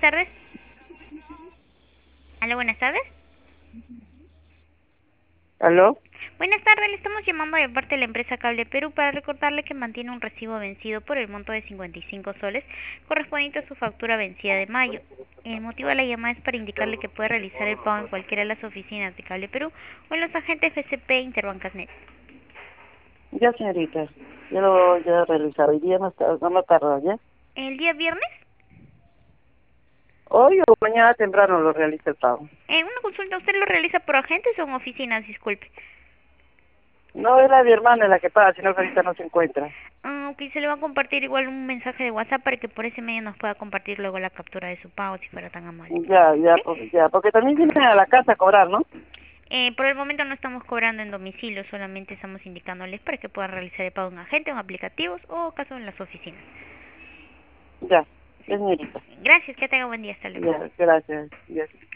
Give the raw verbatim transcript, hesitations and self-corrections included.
tardes. Aló, buenas tardes. ¿Aló? Buenas tardes, le estamos llamando de parte de la empresa Cable Perú para recordarle que mantiene un recibo vencido por el monto de cincuenta y cinco soles correspondiente a su factura vencida de mayo. El motivo de la llamada es para indicarle que puede realizar el pago en cualquiera de las oficinas de Cable Perú o en los agentes F C P e Interbancasnet. Ya, señorita. Ya lo ya he realizado. Hoy día no, está, no me tarda, ¿ya? ¿El día viernes? Hoy o mañana temprano lo realiza el pago. En una consulta, ¿usted lo realiza por agentes o en oficinas? Disculpe. No, era mi hermana la que paga, sino que ahorita no se encuentra. Ah, ok, se le va a compartir igual un mensaje de WhatsApp para que por ese medio nos pueda compartir luego la captura de su pago si fuera tan amable. Ya, ya, ¿Sí? po- ya, porque también vienen a la casa a cobrar, ¿no? Eh, por el momento no estamos cobrando en domicilio, solamente estamos indicándoles para que puedan realizar el pago en agentes o aplicativos o caso en las oficinas. Ya, ¿Sí? ya, señorita. Gracias, que tenga buen día, hasta luego. Ya, gracias. Ya.